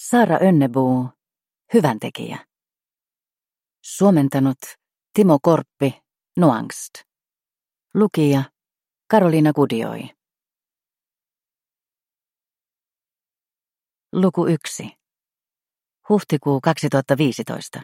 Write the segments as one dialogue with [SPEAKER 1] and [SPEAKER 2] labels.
[SPEAKER 1] Saara Önnebuu, hyväntekijä. Suomentanut Timo Korppi, Nuangst. Lukija Karoliina Gudioi. Luku 1. Huhtikuu 2015.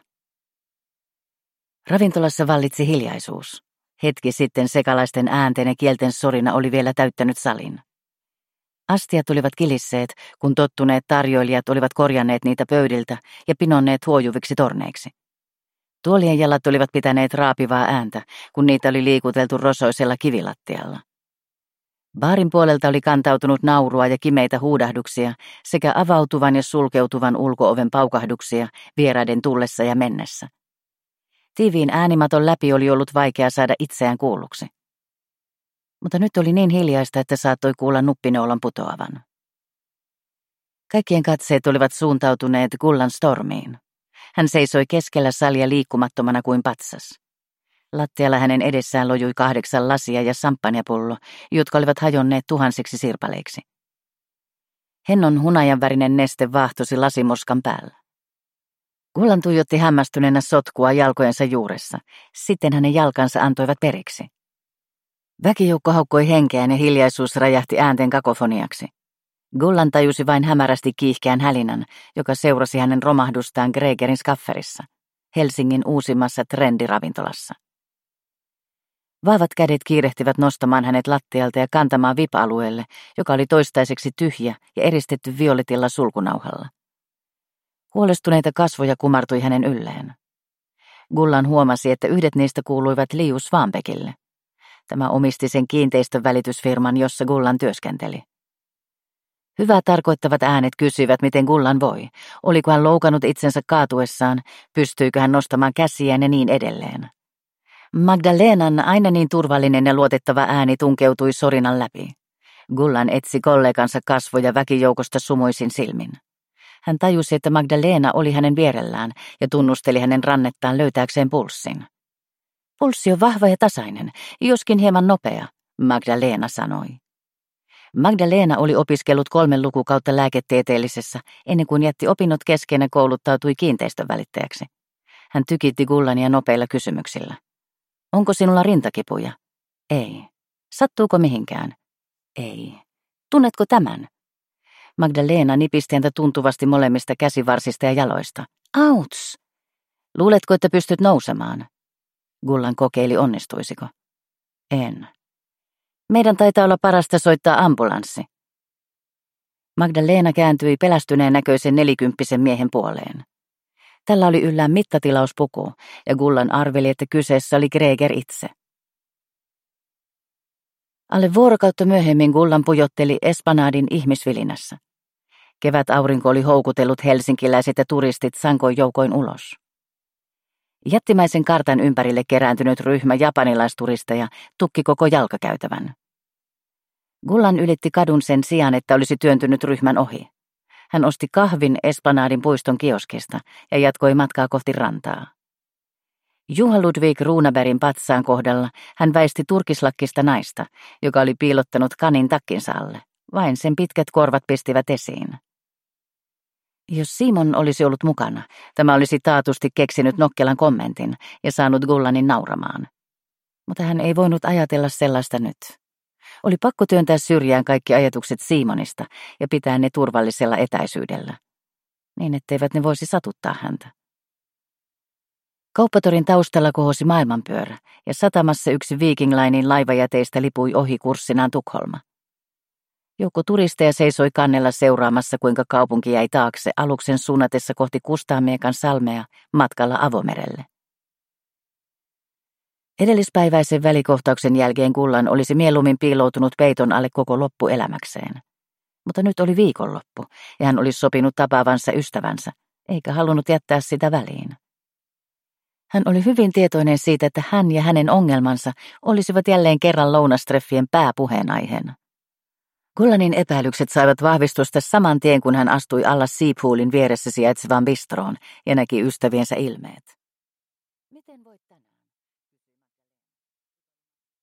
[SPEAKER 1] Ravintolassa vallitsi hiljaisuus. Hetki sitten sekalaisten äänten ja kielten sorina oli vielä täyttänyt salin. Astiat olivat kilisseet, kun tottuneet tarjoilijat olivat korjanneet niitä pöydiltä ja pinonneet huojuviksi torneiksi. Tuolien jalat olivat pitäneet raapivaa ääntä, kun niitä oli liikuteltu rosoisella kivilattialla. Baarin puolelta oli kantautunut naurua ja kimeitä huudahduksia sekä avautuvan ja sulkeutuvan ulko-oven paukahduksia vieraiden tullessa ja mennessä. Tiiviin äänimaton läpi oli ollut vaikea saada itseään kuulluksi. Mutta nyt oli niin hiljaista, että saattoi kuulla nuppineulan putoavan. Kaikkien katseet olivat suuntautuneet Gullan Stormiin. Hän seisoi keskellä salia liikkumattomana kuin patsas. Lattialla hänen edessään lojui 8 lasia ja samppanjapullo, jotka olivat hajonneet tuhansiksi sirpaleiksi. Hennon hunajanvärinen neste vaahtosi lasimoskan päällä. Gullan tuijotti hämmästyneenä sotkua jalkojensa juuressa, sitten hänen jalkansa antoivat periksi. Väkijoukko haukkoi henkeään ja hiljaisuus räjähti äänten kakofoniaksi. Gullan tajusi vain hämärästi kiihkeän hälinän, joka seurasi hänen romahdustaan Gregerin skafferissa, Helsingin uusimmassa trendiravintolassa. Vahvat kädet kiirehtivät nostamaan hänet lattialta ja kantamaan VIP-alueelle, joka oli toistaiseksi tyhjä ja eristetty violetilla sulkunauhalla. Huolestuneita kasvoja kumartui hänen ylleen. Gullan huomasi, että yhdet niistä kuuluivat Liu Svanbeckille. Tämä omisti sen kiinteistönvälitysfirman, jossa Gullan työskenteli. Hyvää tarkoittavat äänet kysyivät, miten Gullan voi. Oliko hän loukannut itsensä kaatuessaan, pystyykö hän nostamaan käsiään ja niin edelleen. Magdalenan aina niin turvallinen ja luotettava ääni tunkeutui sorinan läpi. Gullan etsi kollegansa kasvoja väkijoukosta sumuisin silmin. Hän tajusi, että Magdalena oli hänen vierellään ja tunnusteli hänen rannettaan löytääkseen pulssin. Pulssi on vahva ja tasainen, joskin hieman nopea, Magdalena sanoi. Magdalena oli opiskellut 3 lukukautta lääketieteellisessä ennen kuin jätti opinnot kesken ja kouluttautui kiinteistönvälittäjäksi. Hän tykitti Gullania nopeilla kysymyksillä. Onko sinulla rintakipuja? Ei. Sattuuko mihinkään? Ei. Tunnetko tämän? Magdalena nipisti häntä tuntuvasti molemmista käsivarsista ja jaloista. Auts! Luuletko, että pystyt nousemaan? Gullan kokeili, onnistuisiko. En. Meidän taitaa olla parasta soittaa ambulanssi. Magdalena kääntyi pelästyneen näköisen 40 miehen puoleen. Tällä oli yllään mittatilauspuku, ja Gullan arveli, että kyseessä oli Greger itse. Alle vuorokautta myöhemmin Gullan pujotteli Esplanadin ihmisvilinässä. Kevätaurinko oli houkutellut helsinkiläiset ja turistit sankoin joukoin ulos. Jättimäisen kartan ympärille kerääntynyt ryhmä japanilaisturisteja tukki koko jalkakäytävän. Gullan ylitti kadun sen sijaan, että olisi työntynyt ryhmän ohi. Hän osti kahvin Esplanadin puiston kioskista ja jatkoi matkaa kohti rantaa. Juha Ludwig Runebergin patsaan kohdalla hän väisti turkislakkista naista, joka oli piilottanut kanin takkinsa alle. Vain sen pitkät korvat pistivät esiin. Jos Simon olisi ollut mukana, tämä olisi taatusti keksinyt nokkelan kommentin ja saanut Gullanin nauramaan. Mutta hän ei voinut ajatella sellaista nyt. Oli pakko työntää syrjään kaikki ajatukset Simonista ja pitää ne turvallisella etäisyydellä, niin etteivät ne voisi satuttaa häntä. Kauppatorin taustalla kohosi maailmanpyörä ja satamassa yksi Viking Linen laivajäteistä lipui ohi kurssinaan Tukholma. Joukko turisteja seisoi kannella seuraamassa, kuinka kaupunki jäi taakse aluksen suunnatessa kohti Kustaaniekan salmea matkalla avomerelle. Edellispäiväisen välikohtauksen jälkeen Gullan olisi mieluummin piiloutunut peiton alle koko loppuelämäkseen. Mutta nyt oli viikonloppu ja hän oli sopinut tapaavansa ystävänsä, eikä halunnut jättää sitä väliin. Hän oli hyvin tietoinen siitä, että hän ja hänen ongelmansa olisivat jälleen kerran lounastreffien pääpuheenaiheena. Gullanin epäilykset saivat vahvistusta saman tien, kun hän astui alla Seapoolin vieressä sijaitsevaan bistroon ja näki ystäviensä ilmeet.